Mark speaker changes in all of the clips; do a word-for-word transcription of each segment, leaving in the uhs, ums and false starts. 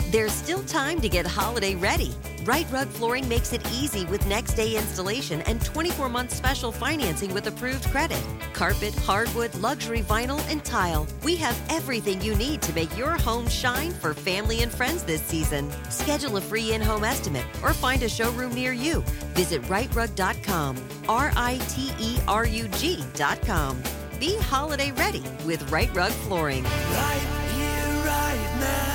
Speaker 1: There's still time to get holiday ready. Right Rug Flooring makes it easy with next-day installation and twenty-four month special financing with approved credit. Carpet, hardwood, luxury vinyl, and tile. We have everything you need to make your home shine for family and friends this season. Schedule a free in-home estimate or find a showroom near you. Visit right rug dot com, R I T E R U G dot com. Be holiday ready with Right Rug Flooring.
Speaker 2: Right here, right now.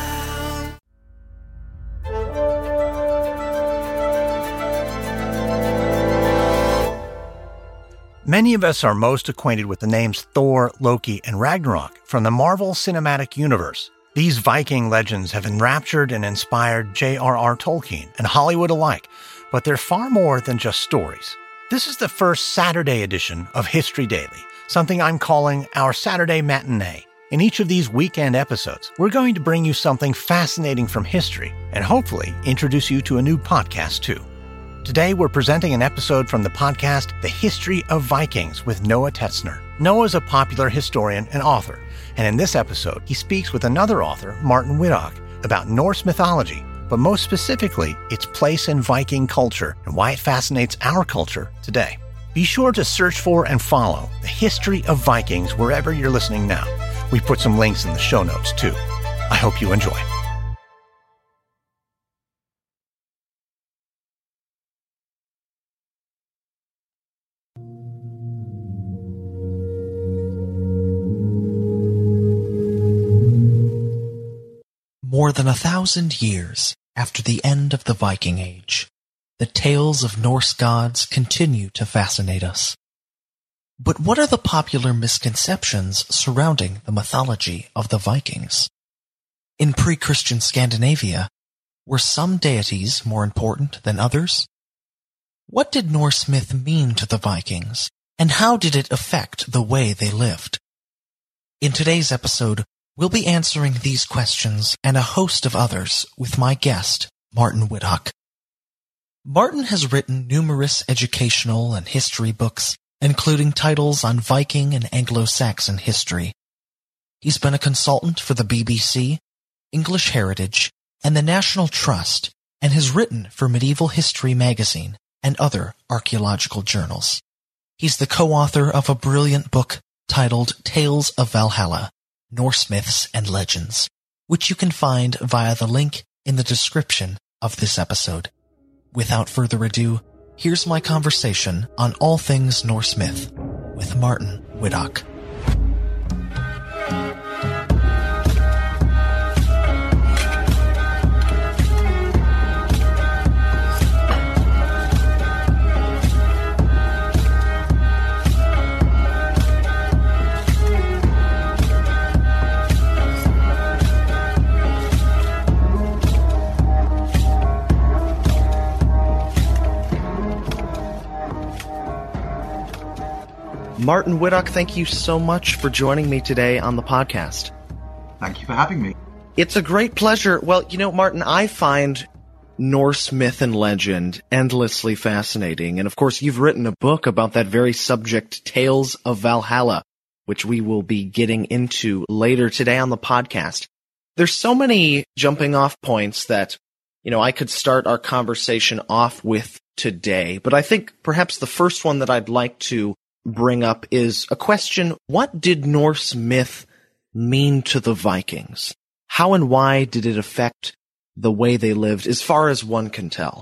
Speaker 3: Many of us are most acquainted with the names Thor, Loki, and Ragnarok from the Marvel Cinematic Universe. These Viking legends have enraptured and inspired J R R Tolkien and Hollywood alike, but they're far more than just stories. This is the first Saturday edition of History Daily, something I'm calling our Saturday Matinee. In each of these weekend episodes, we're going to bring you something fascinating from history and hopefully introduce you to a new podcast too. Today, we're presenting an episode from the podcast The History of Vikings with Noah Tetzner. Noah's a popular historian and author, and in this episode, he speaks with another author, Martin Wittach, about Norse mythology, but most specifically, its place in Viking culture and why it fascinates our culture today. Be sure to search for and follow The History of Vikings wherever you're listening now. We put some links in the show notes, too. I hope you enjoy.
Speaker 4: More than a thousand years after the end of the Viking Age, the tales of Norse gods continue to fascinate us. But what are the popular misconceptions surrounding the mythology of the Vikings? In pre-Christian Scandinavia, were some deities more important than others? What did Norse myth mean to the Vikings, and how did it affect the way they lived? In today's episode, we'll be answering these questions and a host of others with my guest, Martin Wittach. Martin has written numerous educational and history books, including titles on Viking and Anglo-Saxon history. He's been a consultant for the B B C, English Heritage, and the National Trust, and has written for Medieval History magazine and other archaeological journals. He's the co-author of a brilliant book titled Tales of Valhalla, Norse Myths and Legends, which you can find via the link in the description of this episode. Without further ado, here's my conversation on all things Norse myth with Martin Wittach. Martin Wittach, thank you so much for joining me today on the podcast.
Speaker 5: Thank you for having me.
Speaker 4: It's a great pleasure. Well, you know, Martin, I find Norse myth and legend endlessly fascinating. And of course, you've written a book about that very subject, Tales of Valhalla, which we will be getting into later today on the podcast. There's so many jumping off points that, you know, I could start our conversation off with today. But I think perhaps the first one that I'd like to bring up is a question: what did Norse myth mean to the Vikings? How and why did it affect the way they lived, as far as one can tell?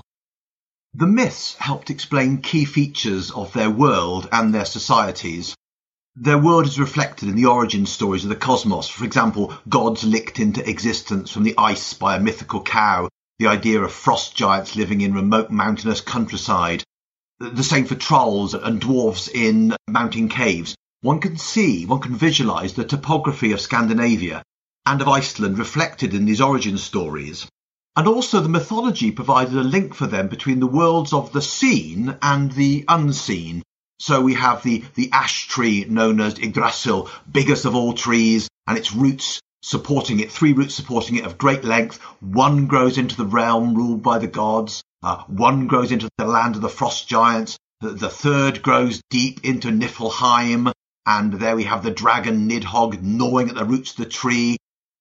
Speaker 5: The myths helped explain key features of their world and their societies. Their world is reflected in the origin stories of the cosmos. For example, gods licked into existence from the ice by a mythical cow, the idea of frost giants living in remote mountainous countryside. The same for trolls and dwarves in mountain caves. One can see, one can visualize the topography of Scandinavia and of Iceland reflected in these origin stories. And also the mythology provided a link for them between the worlds of the seen and the unseen. So we have the, the ash tree known as Yggdrasil, biggest of all trees, and its roots supporting it, three roots supporting it of great length. One grows into the realm ruled by the gods. Uh, one grows into the land of the frost giants. The, the third grows deep into Niflheim. And there we have the dragon Nidhogg gnawing at the roots of the tree.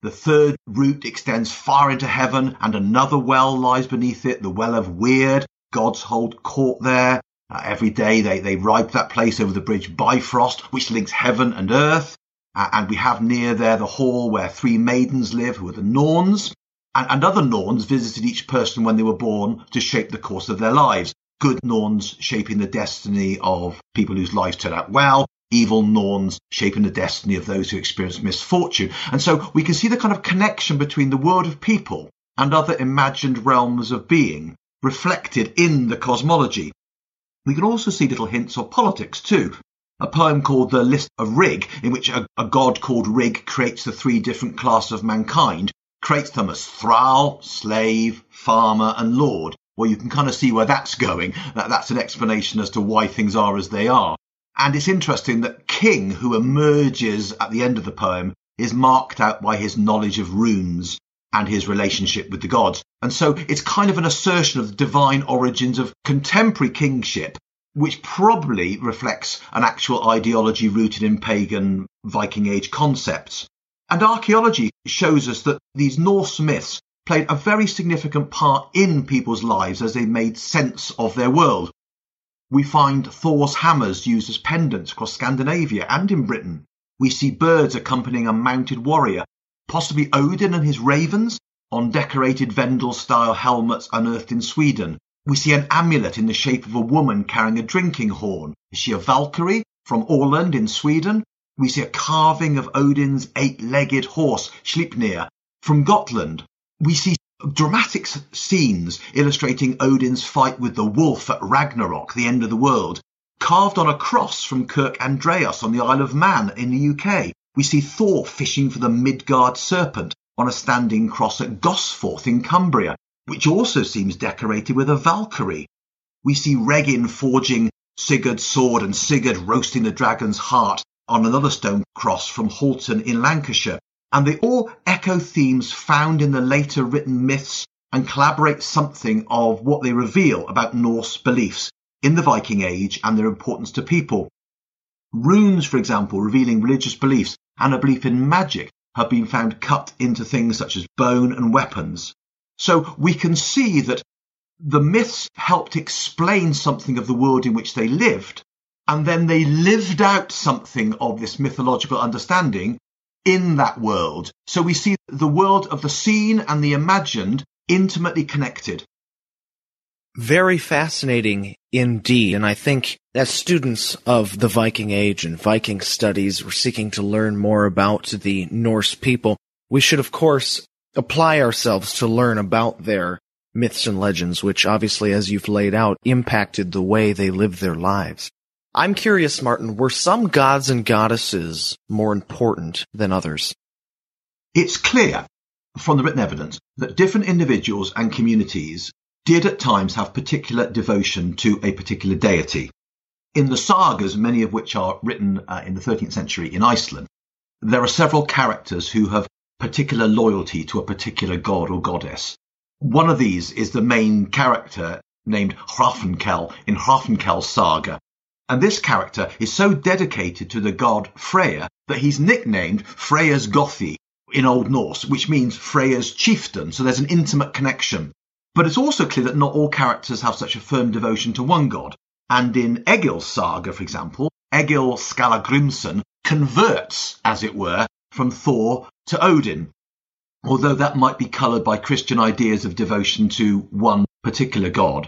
Speaker 5: The third root extends far into heaven, and another well lies beneath it, the Well of Weird. Gods hold court there. Uh, every day they, they ride that place over the bridge Bifrost, which links heaven and earth. Uh, and we have near there the hall where three maidens live, who are the Norns. And, and other Norns visited each person when they were born to shape the course of their lives. Good Norns shaping the destiny of people whose lives turn out well. Evil Norns shaping the destiny of those who experience misfortune. And so we can see the kind of connection between the world of people and other imagined realms of being reflected in the cosmology. We can also see little hints of politics too. A poem called The List of Rig, in which a, a god called Rig creates the three different classes of mankind, creates them as thrall, slave, farmer and lord. Well, you can kind of see where that's going. That, that's an explanation as to why things are as they are. And it's interesting that King, who emerges at the end of the poem, is marked out by his knowledge of runes and his relationship with the gods. And so it's kind of an assertion of the divine origins of contemporary kingship, which probably reflects an actual ideology rooted in pagan Viking Age concepts. And archaeology shows us that these Norse myths played a very significant part in people's lives as they made sense of their world. We find Thor's hammers used as pendants across Scandinavia and in Britain. We see birds accompanying a mounted warrior, possibly Odin and his ravens, on decorated Vendel-style helmets unearthed in Sweden. We see an amulet in the shape of a woman carrying a drinking horn. Is she a Valkyrie from Åland in Sweden? We see a carving of Odin's eight-legged horse, Sleipnir, from Gotland. We see dramatic scenes illustrating Odin's fight with the wolf at Ragnarok, the end of the world, carved on a cross from Kirk Andreas on the Isle of Man in the U K. We see Thor fishing for the Midgard serpent on a standing cross at Gosforth in Cumbria, which also seems decorated with a Valkyrie. We see Regin forging Sigurd's sword and Sigurd roasting the dragon's heart on another stone cross from Halton in Lancashire. And they all echo themes found in the later written myths and collaborate something of what they reveal about Norse beliefs in the Viking Age and their importance to people. Runes, for example, revealing religious beliefs and a belief in magic have been found cut into things such as bone and weapons. So we can see that the myths helped explain something of the world in which they lived, and then they lived out something of this mythological understanding in that world. So we see the world of the seen and the imagined intimately connected.
Speaker 4: Very fascinating indeed. And I think as students of the Viking Age and Viking studies, we're seeking to learn more about the Norse people. We should, of course, apply ourselves to learn about their myths and legends, which obviously, as you've laid out, impacted the way they lived their lives. I'm curious, Martin, were some gods and goddesses more important than others?
Speaker 5: It's clear from the written evidence that different individuals and communities did at times have particular devotion to a particular deity. In the sagas, many of which are written uh, in the thirteenth century in Iceland, there are several characters who have particular loyalty to a particular god or goddess. One of these is the main character named Hrafnkel in Hrafnkel's saga. And this character is so dedicated to the god Freyja that he's nicknamed Freyja's Gothi in Old Norse, which means Freyja's chieftain. So there's an intimate connection. But it's also clear that not all characters have such a firm devotion to one god. And in Egil's saga, for example, Egil Skallagrimsson converts, as it were, from Thor to Odin, although that might be coloured by Christian ideas of devotion to one particular god.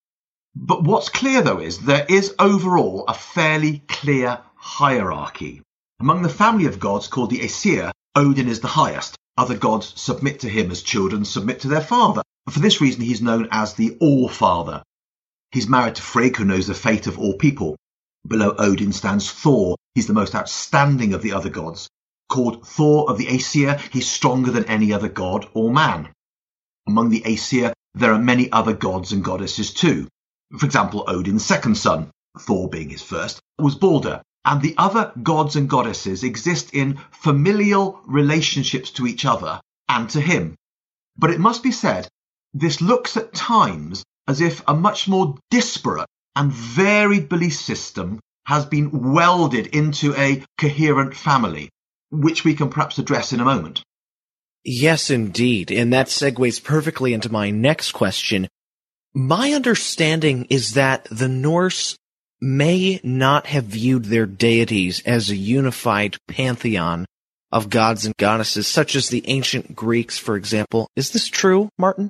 Speaker 5: But what's clear, though, is there is overall a fairly clear hierarchy. Among the family of gods called the Aesir, Odin is the highest. Other gods submit to him as children submit to their father. For this reason, he's known as the All-Father. He's married to Frigg, who knows the fate of all people. Below Odin stands Thor. He's the most outstanding of the other gods. Called Thor of the Aesir, he's stronger than any other god or man. Among the Aesir, there are many other gods and goddesses too. For example, Odin's second son, Thor being his first, was Balder. And the other gods and goddesses exist in familial relationships to each other and to him. But it must be said, this looks at times as if a much more disparate and varied belief system has been welded into a coherent family, which we can perhaps address in a moment.
Speaker 4: Yes, indeed. And that segues perfectly into my next question. My understanding is that the Norse may not have viewed their deities as a unified pantheon of gods and goddesses, such as the ancient Greeks, for example. Is this true, Martin?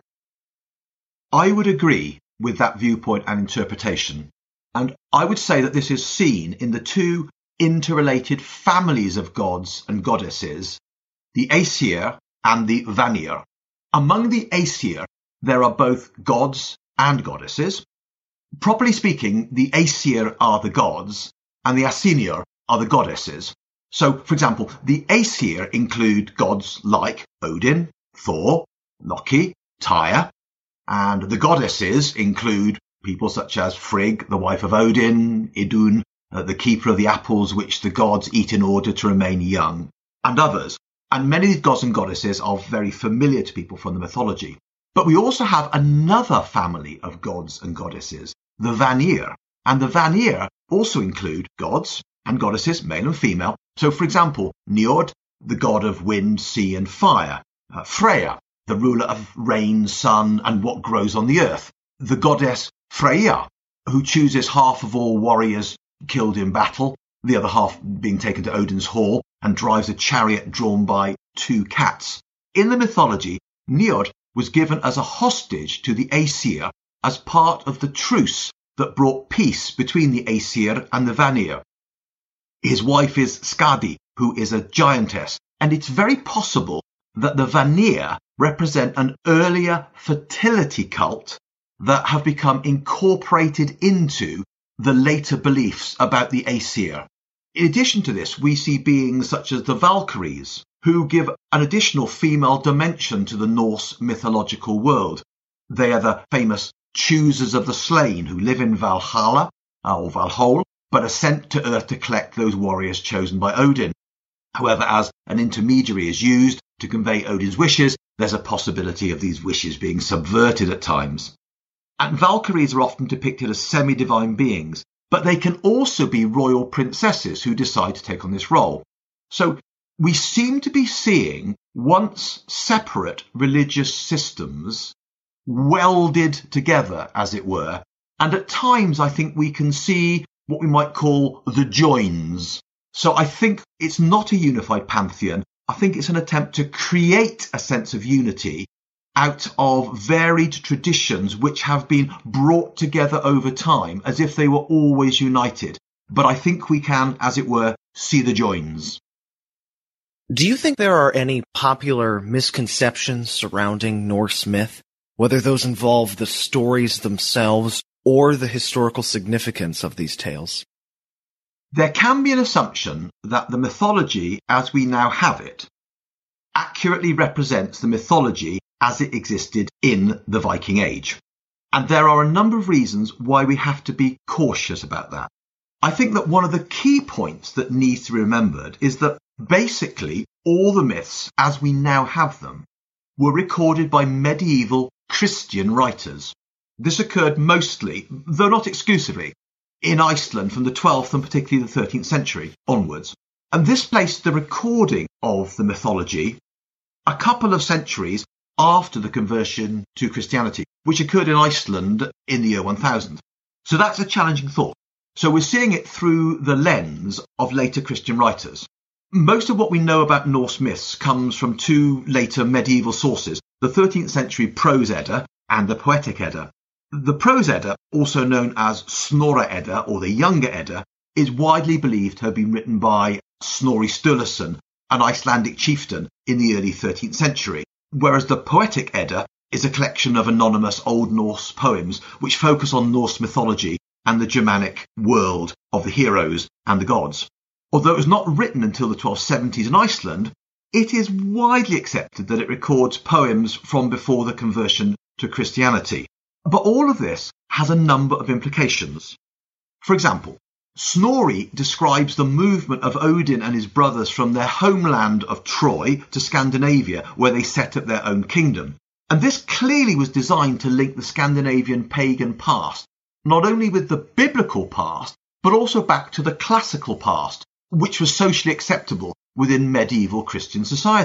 Speaker 5: I would agree with that viewpoint and interpretation. And I would say that this is seen in the two interrelated families of gods and goddesses, the Aesir and the Vanir. Among the Aesir, there are both gods and goddesses. Properly speaking, the Aesir are the gods and the Asinir are the goddesses. So, for example, the Aesir include gods like Odin, Thor, Loki, Tyr, and the goddesses include people such as Frigg, the wife of Odin, Idun, uh, the keeper of the apples which the gods eat in order to remain young, and others. And many of these gods and goddesses are very familiar to people from the mythology. But we also have another family of gods and goddesses, the Vanir. And the Vanir also include gods and goddesses, male and female. So, for example, Njord, the god of wind, sea and fire. Uh, Freya, the ruler of rain, sun and what grows on the earth. The goddess Freya, who chooses half of all warriors killed in battle, the other half being taken to Odin's hall, and drives a chariot drawn by two cats. In the mythology, Njord was given as a hostage to the Aesir as part of the truce that brought peace between the Aesir and the Vanir. His wife is Skadi, who is a giantess, and it's very possible that the Vanir represent an earlier fertility cult that have become incorporated into the later beliefs about the Aesir. In addition to this, we see beings such as the Valkyries, who give an additional female dimension to the Norse mythological world. They are the famous choosers of the slain who live in Valhalla, or Valhalla, but are sent to Earth to collect those warriors chosen by Odin. However, as an intermediary is used to convey Odin's wishes, there's a possibility of these wishes being subverted at times. And Valkyries are often depicted as semi-divine beings, but they can also be royal princesses who decide to take on this role. So we seem to be seeing once separate religious systems welded together, as it were, and at times I think we can see what we might call the joins. So I think it's not a unified pantheon. I think it's an attempt to create a sense of unity out of varied traditions which have been brought together over time as if they were always united. But I think we can, as it were, see the joins.
Speaker 4: Do you think there are any popular misconceptions surrounding Norse myth, whether those involve the stories themselves or the historical significance of these tales?
Speaker 5: There can be an assumption that the mythology as we now have it accurately represents the mythology as it existed in the Viking Age. And there are a number of reasons why we have to be cautious about that. I think that one of the key points that needs to be remembered is that basically all the myths as we now have them were recorded by medieval Christian writers. This occurred mostly, though not exclusively, in Iceland from the twelfth and particularly the thirteenth century onwards. And this placed the recording of the mythology a couple of centuries after the conversion to Christianity, which occurred in Iceland in the year one thousand. So that's a challenging thought. So we're seeing it through the lens of later Christian writers. Most of what we know about Norse myths comes from two later medieval sources, the thirteenth century Prose Edda and the Poetic Edda. The Prose Edda, also known as Snorra Edda or the Younger Edda, is widely believed to have been written by Snorri Sturluson, an Icelandic chieftain in the early thirteenth century, whereas the Poetic Edda is a collection of anonymous Old Norse poems which focus on Norse mythology and the Germanic world of the heroes and the gods. Although it was not written until the twelve seventies in Iceland, it is widely accepted that it records poems from before the conversion to Christianity. But all of this has a number of implications. For example, Snorri describes the movement of Odin and his brothers from their homeland of Troy to Scandinavia, where they set up their own kingdom. And this clearly was designed to link the Scandinavian pagan past, not only with the biblical past, but also back to the classical past, which was socially acceptable within medieval Christian society.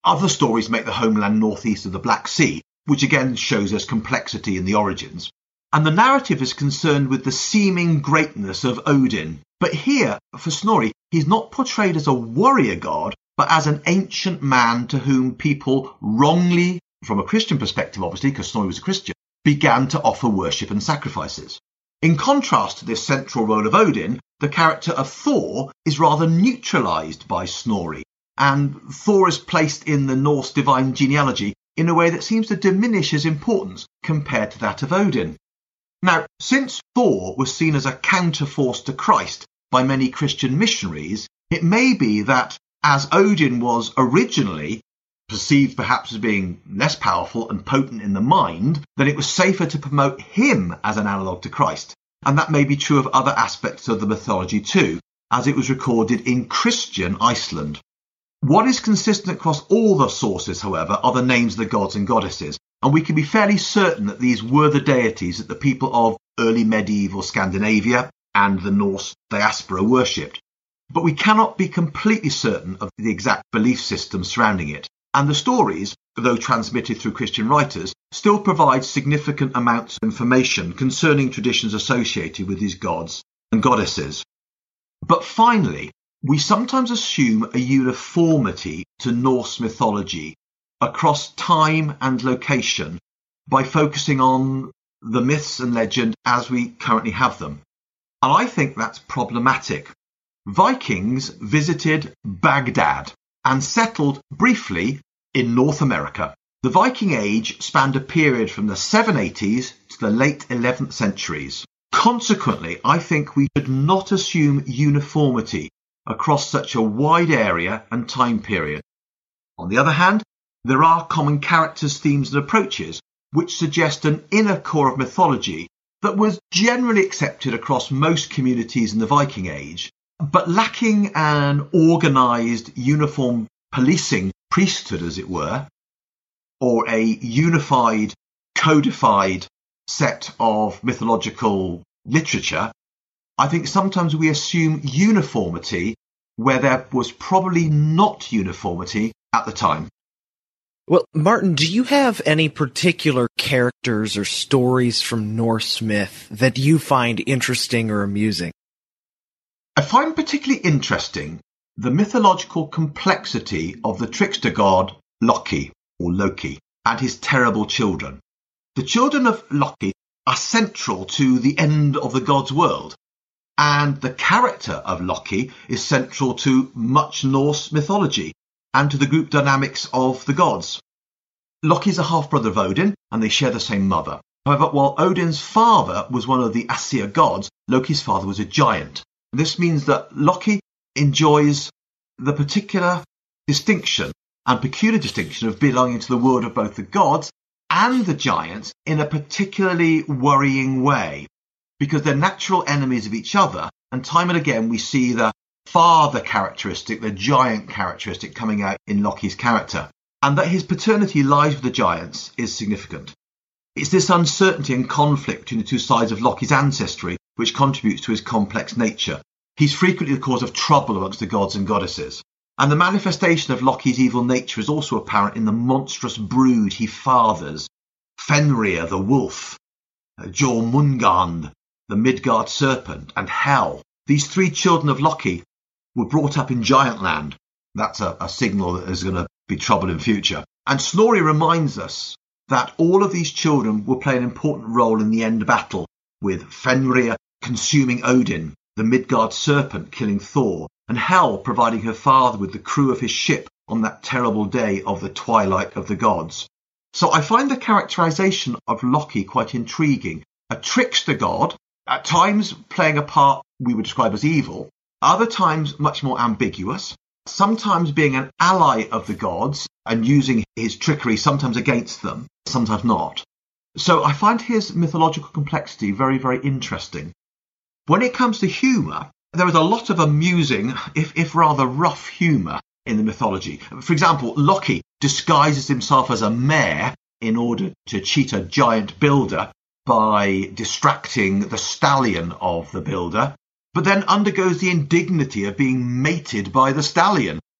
Speaker 5: Other stories make the homeland northeast of the Black Sea, which again shows us complexity in the origins. And the narrative is concerned with the seeming greatness of Odin. But here, for Snorri, he's not portrayed as a warrior god, but as an ancient man to whom people wrongly, from a Christian perspective obviously, because Snorri was a Christian, began to offer worship and sacrifices. In contrast to this central role of Odin, the character of Thor is rather neutralised by Snorri, and Thor is placed in the Norse divine genealogy in a way that seems to diminish his importance compared to that of Odin. Now, since Thor was seen as a counterforce to Christ by many Christian missionaries, it may be that as Odin was originally perceived perhaps as being less powerful and potent in the mind, then it was safer to promote him as an analogue to Christ. And that may be true of other aspects of the mythology too, as it was recorded in Christian Iceland. What is consistent across all the sources, however, are the names of the gods and goddesses, and we can be fairly certain that these were the deities that the people of early medieval Scandinavia and the Norse diaspora worshipped. But we cannot be completely certain of the exact belief system surrounding it, and the stories, though transmitted through Christian writers, still provide significant amounts of information concerning traditions associated with these gods and goddesses. But finally, we sometimes assume a uniformity to Norse mythology across time and location by focusing on the myths and legend as we currently have them. And I think that's problematic. Vikings visited Baghdad and settled briefly in North America. The Viking Age spanned a period from the seven eighties to the late eleventh centuries. Consequently, I think we should not assume uniformity across such a wide area and time period. On the other hand, there are common characters, themes and approaches which suggest an inner core of mythology that was generally accepted across most communities in the Viking Age, but lacking an organised, uniform policing priesthood, as it were, or a unified, codified set of mythological literature. I think sometimes we assume uniformity where there was probably not uniformity at the time.
Speaker 4: Well, Martin, do you have any particular characters or stories from Norse myth that you find interesting or amusing?
Speaker 5: I find particularly interesting the mythological complexity of the trickster god Loki, or Loki, and his terrible children. The children of Loki are central to the end of the god's world, and the character of Loki is central to much Norse mythology and to the group dynamics of the gods. Loki is a half-brother of Odin, and they share the same mother. However, while Odin's father was one of the Aesir gods, Loki's father was a giant. This means that Loki enjoys the particular distinction and peculiar distinction of belonging to the world of both the gods and the giants in a particularly worrying way, because they're natural enemies of each other, and time and again we see the father characteristic, the giant characteristic coming out in Loki's character, and that his paternity lies with the giants is significant. It's this uncertainty and conflict between the two sides of Loki's ancestry which contributes to his complex nature. He's frequently the cause of trouble amongst the gods and goddesses, and the manifestation of Loki's evil nature is also apparent in the monstrous brood he fathers: Fenrir the wolf, Jormungand the Midgard serpent, and Hel. These three children of Loki were brought up in Giant Land. That's a, a signal that there's going to be trouble in future. And Snorri reminds us that all of these children will play an important role in the end battle, with Fenrir consuming Odin, the Midgard serpent killing Thor, and Hel providing her father with the crew of his ship on that terrible day of the twilight of the gods. So I find the characterization of Loki quite intriguing. A trickster god, at times playing a part we would describe as evil, other times much more ambiguous, sometimes being an ally of the gods and using his trickery sometimes against them, sometimes not. So I find his mythological complexity very, very interesting. When it comes to humour, there is a lot of amusing, if, if rather rough humour in the mythology. For example, Loki disguises himself as a mare in order to cheat a giant builder by distracting the stallion of the builder, but then undergoes the indignity of being mated by the stallion.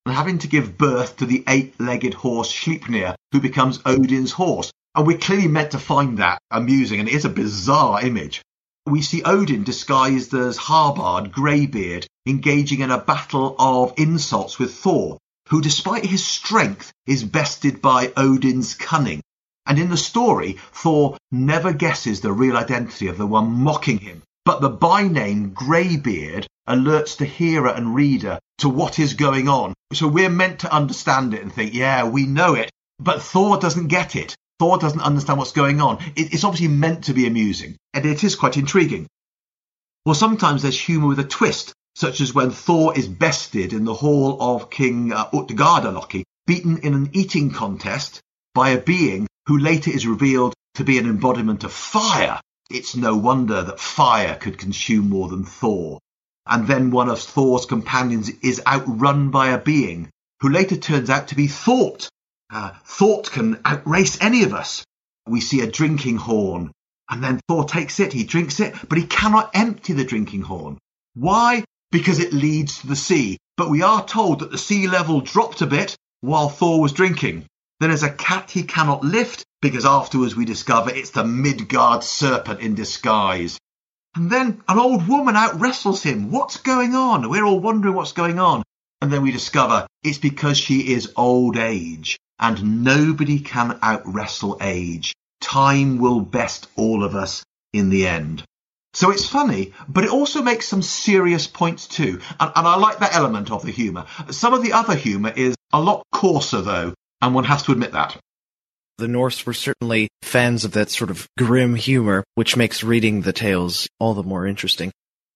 Speaker 5: and having to give birth to the eight-legged horse Sleipnir, who becomes Odin's horse. And we're clearly meant to find that amusing, and it is a bizarre image. We see Odin disguised as Harbard, Greybeard, engaging in a battle of insults with Thor, who, despite his strength, is bested by Odin's cunning. And in the story, Thor never guesses the real identity of the one mocking him. But the by-name Greybeard alerts the hearer and reader to what is going on. So we're meant to understand it and think, yeah, we know it. But Thor doesn't get it. Thor doesn't understand what's going on. It's obviously meant to be amusing, and it is quite intriguing. Well, sometimes there's humour with a twist, such as when Thor is bested in the hall of King uh, Utgardaloki, beaten in an eating contest by a being who later is revealed to be an embodiment of fire. It's no wonder that fire could consume more than Thor. And then one of Thor's companions is outrun by a being who later turns out to be Thought. Uh, Thought can outrace any of us. We see a drinking horn, and then Thor takes it, he drinks it, but he cannot empty the drinking horn. Why? Because it leads to the sea. But we are told that the sea level dropped a bit while Thor was drinking. Then there's a cat he cannot lift, because afterwards we discover it's the Midgard serpent in disguise. And then an old woman out-wrestles him. What's going on? We're all wondering what's going on. And then we discover it's because she is old age. And nobody can out-wrestle age. Time will best all of us in the end. So it's funny, but it also makes some serious points too. And, and I like that element of the humour. Some of the other humour is a lot coarser, though, and one has to admit that.
Speaker 4: The Norse were certainly fans of that sort of grim humor, which makes reading the tales all the more interesting.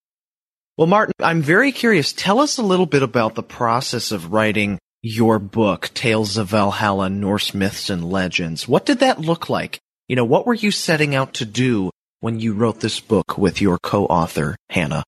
Speaker 4: Well, Martin, I'm very curious. Tell us a little bit about the process of writing your book, Tales of Valhalla, Norse Myths and Legends. What did that look like? You know, what were you setting out to do when you wrote this book with your co-author, Hannah?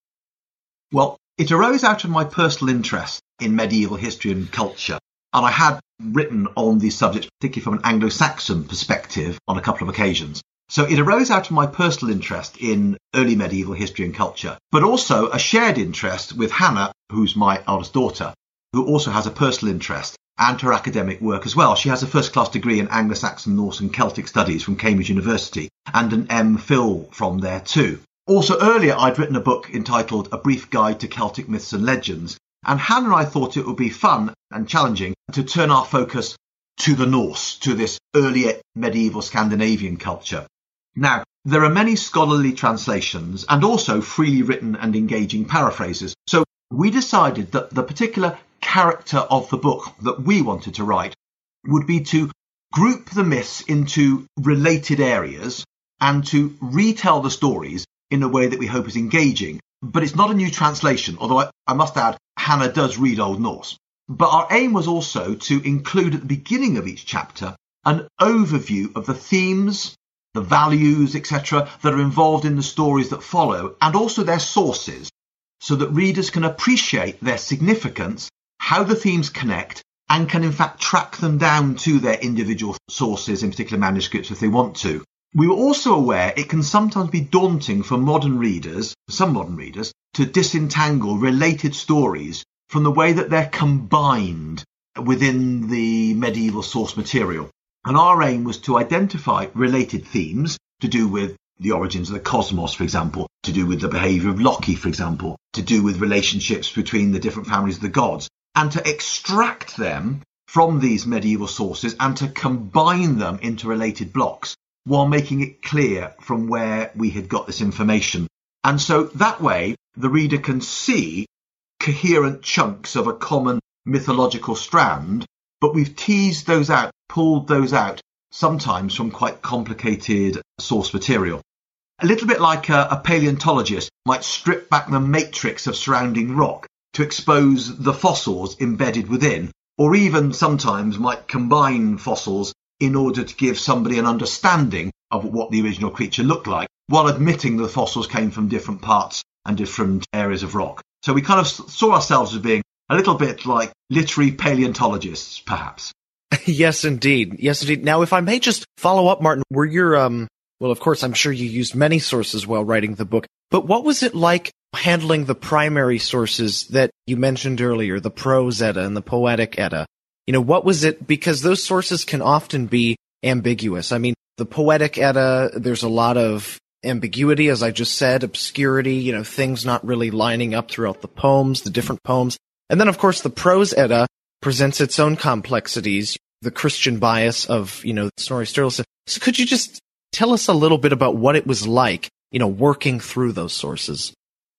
Speaker 5: Well, it arose out of my personal interest in medieval history and culture. And I had written on these subjects, particularly from an Anglo-Saxon perspective, on a couple of occasions. So it arose out of my personal interest in early medieval history and culture, but also a shared interest with Hannah, who's my eldest daughter, who also has a personal interest, and her academic work as well. She has a first-class degree in Anglo-Saxon, Norse and Celtic studies from Cambridge University, and an M Phil from there too. Also earlier, I'd written a book entitled A Brief Guide to Celtic Myths and Legends, and Hannah and I thought it would be fun and challenging to turn our focus to the Norse, to this earlier medieval Scandinavian culture. Now, there are many scholarly translations and also freely written and engaging paraphrases. So we decided that the particular character of the book that we wanted to write would be to group the myths into related areas and to retell the stories in a way that we hope is engaging. But it's not a new translation, although I, I must add, Hannah does read Old Norse. But our aim was also to include at the beginning of each chapter an overview of the themes, the values, et cetera, that are involved in the stories that follow, and also their sources, so that readers can appreciate their significance, how the themes connect, and can in fact track them down to their individual sources, in particular manuscripts, if they want to. We were also aware it can sometimes be daunting for modern readers, some modern readers, to disentangle related stories from the way that they're combined within the medieval source material. And our aim was to identify related themes to do with the origins of the cosmos, for example, to do with the behaviour of Loki, for example, to do with relationships between the different families of the gods, and to extract them from these medieval sources and to combine them into related blocks, while making it clear from where we had got this information. And so that way, the reader can see coherent chunks of a common mythological strand, but we've teased those out, pulled those out, sometimes from quite complicated source material. A little bit like a, a paleontologist might strip back the matrix of surrounding rock to expose the fossils embedded within, or even sometimes might combine fossils in order to give somebody an understanding of what the original creature looked like, while admitting the fossils came from different parts and different areas of rock. So we kind of saw ourselves as being a little bit like literary paleontologists, perhaps.
Speaker 4: Yes, indeed. Yes, indeed. Now, if I may just follow up, Martin, were your, um, well, of course, I'm sure you used many sources while writing the book, but what was it like handling the primary sources that you mentioned earlier, the prose Edda and the poetic Edda, you know, what was it? Because those sources can often be ambiguous. I mean, the poetic Edda, there's a lot of ambiguity, as I just said, obscurity, you know, things not really lining up throughout the poems, the different poems. And then, of course, the prose Edda presents its own complexities, the Christian bias of, you know, Snorri Sturluson. So could you just tell us a little bit about what it was like, you know, working through those sources?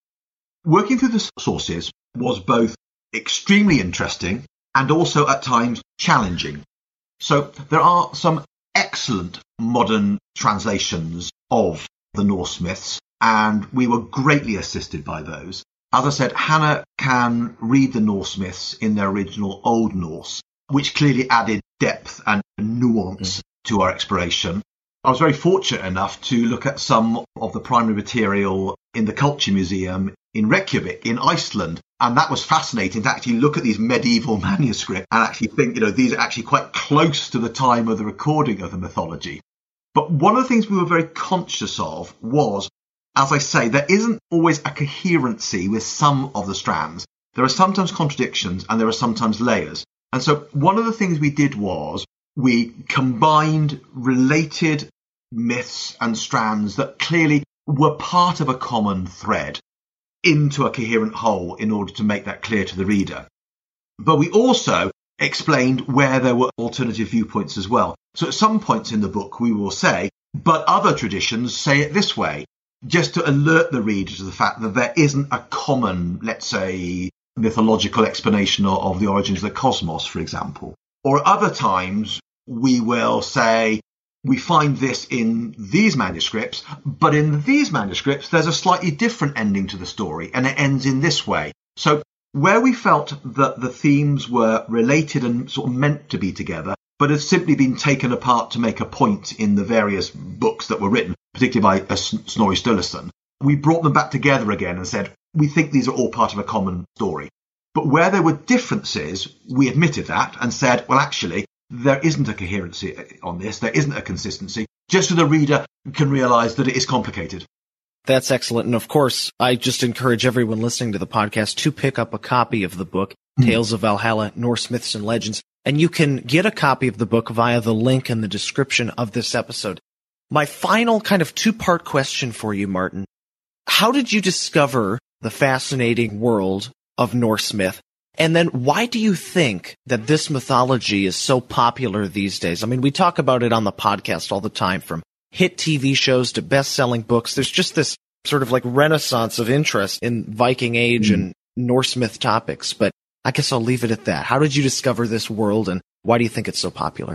Speaker 5: Working through the sources was both extremely interesting and also at times challenging. So there are some excellent modern translations of the Norse myths, and we were greatly assisted by those. As I said, Hannah can read the Norse myths in their original Old Norse, which clearly added depth and nuance mm. to our exploration. I was very fortunate enough to look at some of the primary material in the Culture Museum in Reykjavik in Iceland. And that was fascinating to actually look at these medieval manuscripts and actually think, you know, these are actually quite close to the time of the recording of the mythology. But one of the things we were very conscious of was, as I say, there isn't always a coherency with some of the strands. There are sometimes contradictions and there are sometimes layers. And so one of the things we did was we combined related myths and strands that clearly were part of a common thread into a coherent whole in order to make that clear to the reader. But we also explained where there were alternative viewpoints as well. So at some points in the book we will say, but other traditions say it this way, just to alert the reader to the fact that there isn't a common, let's say, mythological explanation of, of the origins of the cosmos, for example. Or other times we will say, we find this in these manuscripts, but in these manuscripts there's a slightly different ending to the story, and it ends in this way. So where we felt that the themes were related and sort of meant to be together, but had simply been taken apart to make a point in the various books that were written, particularly by uh, Snorri Sturluson, we brought them back together again and said, we think these are all part of a common story. But where there were differences, we admitted that and said, well, actually, there isn't a coherency on this, there isn't a consistency, just so the reader can realise that it is complicated.
Speaker 4: That's excellent. And of course, I just encourage everyone listening to the podcast to pick up a copy of the book, mm. Tales of Valhalla, Norse Myths and Legends. And you can get a copy of the book via the link in the description of this episode. My final kind of two-part question for you, Martin. How did you discover the fascinating world of Norse myth? And then why do you think that this mythology is so popular these days? I mean, we talk about it on the podcast all the time, from hit T V shows to best-selling books. There's just this sort of like renaissance of interest in Viking Age mm. and Norse myth topics. But I guess I'll leave it at that. How did you discover this world, and why do you think it's so popular?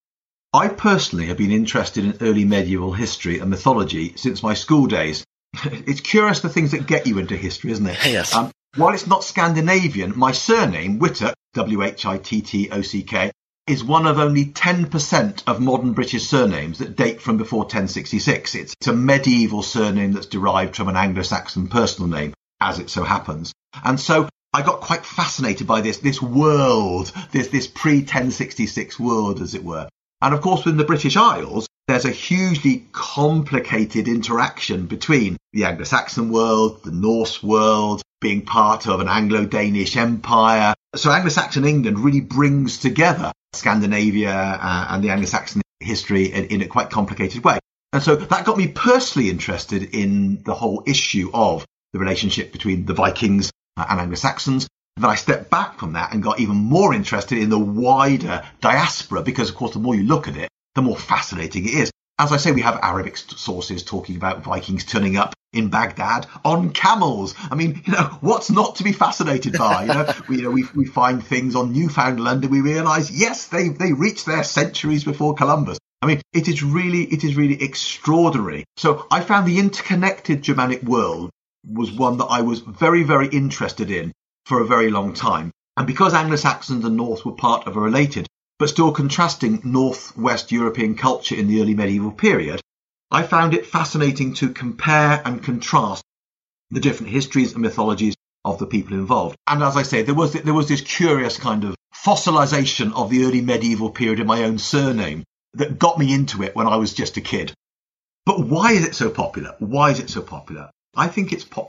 Speaker 5: I personally have been interested in early medieval history and mythology since my school days. It's curious the things that get you into history, isn't it?
Speaker 4: Yes.
Speaker 5: Um, while it's not Scandinavian, my surname, Whittock, W H I T T O C K, is one of only ten percent of modern British surnames that date from before ten sixty-six. It's a medieval surname that's derived from an Anglo-Saxon personal name, as it so happens. And so I got quite fascinated by this, this world, this, this pre-ten sixty-six world, as it were. And of course, within the British Isles, there's a hugely complicated interaction between the Anglo-Saxon world, the Norse world, being part of an Anglo-Danish empire. So Anglo-Saxon England really brings together Scandinavia uh, and the Anglo-Saxon history in, in a quite complicated way. And so that got me personally interested in the whole issue of the relationship between the Vikings and Anglo-Saxons. Then I stepped back from that and got even more interested in the wider diaspora, because, of course, the more you look at it, the more fascinating it is. As I say, we have Arabic sources talking about Vikings turning up in Baghdad on camels. I mean, you know, what's not to be fascinated by? You know, we, you know, we, we find things on Newfoundland and we realise, yes, they, they reached there centuries before Columbus. I mean, it is really, it is really extraordinary. So I found the interconnected Germanic world was one that I was very, very interested in for a very long time. And because Anglo-Saxons and North were part of a related, but still contrasting Northwest European culture in the early medieval period, I found it fascinating to compare and contrast the different histories and mythologies of the people involved. And as I say, there was there was this curious kind of fossilization of the early medieval period in my own surname that got me into it when I was just a kid. But why is it so popular? Why is it so popular? I think it's popular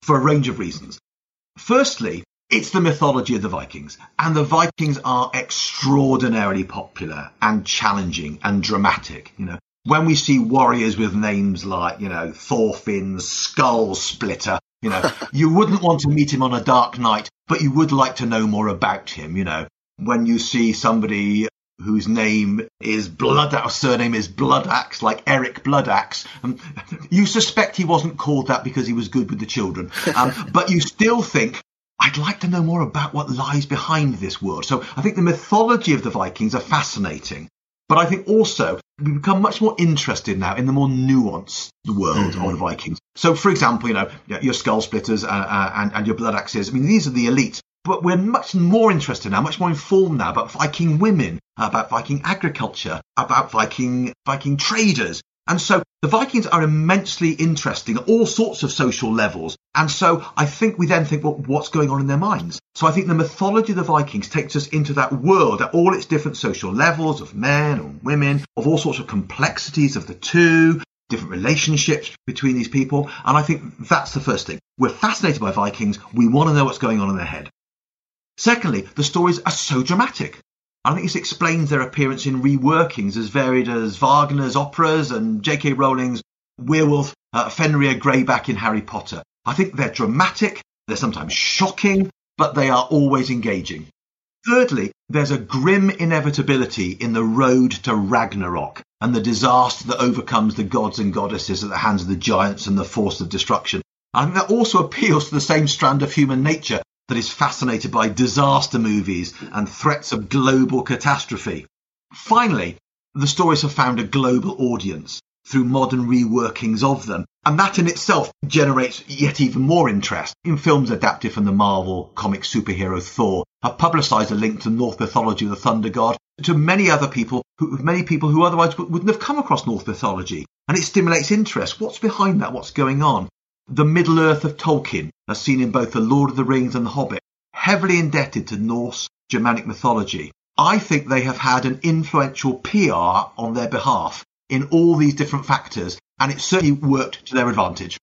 Speaker 5: for a range of reasons. Firstly, it's the mythology of the Vikings, and the Vikings are extraordinarily popular and challenging and dramatic. You know, when we see warriors with names like, you know, Thorfinn, Skull Splitter, you know, you wouldn't want to meet him on a dark night, but you would like to know more about him. You know, when you see somebody whose name is Bloodaxe, surname is Bloodaxe, like Eric Bloodaxe, um, you suspect he wasn't called that because he was good with the children, um, but you still think, I'd like to know more about what lies behind this world. So I think the mythology of the Vikings are fascinating. But I think also we become much more interested now in the more nuanced world mm-hmm. of the Vikings. So, for example, you know, your Skull Splitters uh, uh, and, and your Bloodaxes, I mean, these are the elite. But we're much more interested now, much more informed now about Viking women, about Viking agriculture, about Viking Viking traders. And so the Vikings are immensely interesting at all sorts of social levels. And so I think we then think, well, what's going on in their minds? So I think the mythology of the Vikings takes us into that world at all its different social levels of men and women, of all sorts of complexities of the two, different relationships between these people. And I think that's the first thing. We're fascinated by Vikings. We want to know what's going on in their head. Secondly, the stories are so dramatic. I think this explains their appearance in reworkings as varied as Wagner's operas and J K Rowling's werewolf uh, Fenrir Greyback in Harry Potter. I think they're dramatic, they're sometimes shocking, but they are always engaging. Thirdly, there's a grim inevitability in the road to Ragnarok and the disaster that overcomes the gods and goddesses at the hands of the giants and the force of destruction. I think that also appeals to the same strand of human nature that is fascinated by disaster movies and threats of global catastrophe. Finally, the stories have found a global audience through modern reworkings of them, and that in itself generates yet even more interest. In films adapted from the Marvel comic superhero Thor have publicised a link to Norse mythology of the Thunder God to many other people, who, many people who otherwise wouldn't have come across Norse mythology, and it stimulates interest. What's behind that? What's going on? The Middle-earth of Tolkien, as seen in both The Lord of the Rings and The Hobbit, heavily indebted to Norse Germanic mythology. I think they have had an influential P R on their behalf in all these different factors, and it certainly worked to their advantage.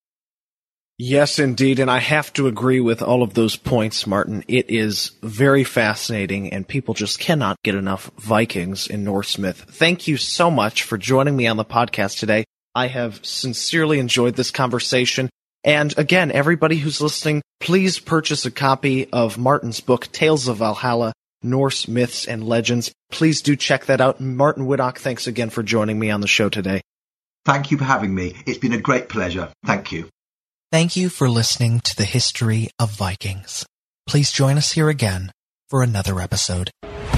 Speaker 4: Yes, indeed, and I have to agree with all of those points, Martin. It is very fascinating, and people just cannot get enough Vikings in Norse myth. Thank you so much for joining me on the podcast today. I have sincerely enjoyed this conversation. And again, everybody who's listening, please purchase a copy of Martin's book, Tales of Valhalla, Norse Myths and Legends. Please do check that out. Martin Wittach, thanks again for joining me on the show today.
Speaker 5: Thank you for having me. It's been a great pleasure. Thank you.
Speaker 4: Thank you for listening to the History of Vikings. Please join us here again for another episode.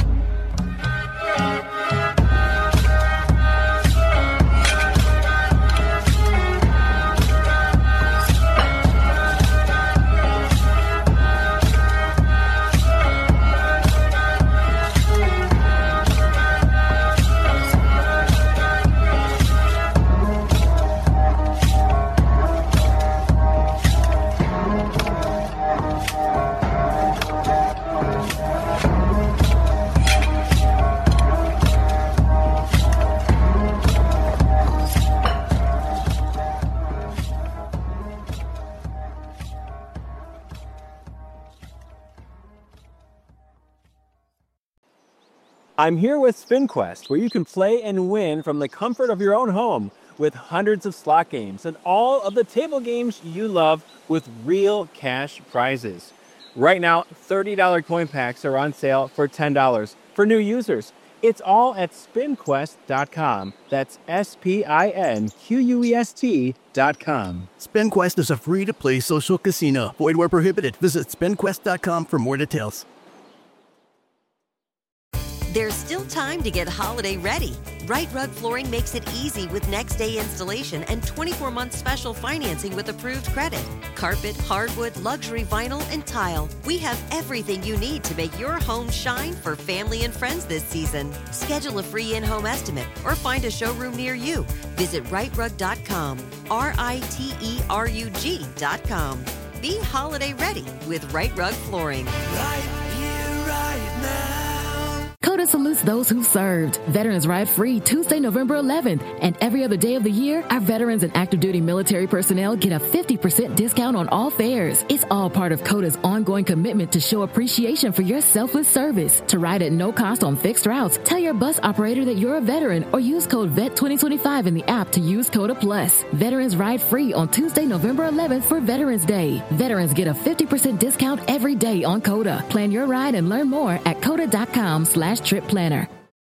Speaker 6: I'm here with SpinQuest, where you can play and win from the comfort of your own home with hundreds of slot games and all of the table games you love with real cash prizes. Right now, thirty dollars coin packs are on sale for ten dollars for new users. It's all at spin quest dot com. That's S P I N Q U E S T dot com.
Speaker 7: SpinQuest is a free-to-play social casino. Void where prohibited. Visit spin quest dot com for more details.
Speaker 1: There's still time to get holiday ready. Right Rug Flooring makes it easy with next day installation and twenty-four month special financing with approved credit. Carpet, hardwood, luxury vinyl, and tile. We have everything you need to make your home shine for family and friends this season. Schedule a free in-home estimate or find a showroom near you. Visit right rug dot com, R I T E R U G dot com. Be holiday ready with Right Rug Flooring.
Speaker 2: Right here, right now.
Speaker 8: Coda COTA salutes those who served. Veterans ride free Tuesday, November eleventh. And every other day of the year, our veterans and active duty military personnel get a fifty percent discount on all fares. It's all part of COTA's ongoing commitment to show appreciation for your selfless service. To ride at no cost on fixed routes, tell your bus operator that you're a veteran or use code V E T twenty twenty-five in the app to use COTA Plus. Veterans ride free on Tuesday, November eleventh for Veterans Day. Veterans get a fifty percent discount every day on COTA. Plan your ride and learn more at COTA.com slash trip planner.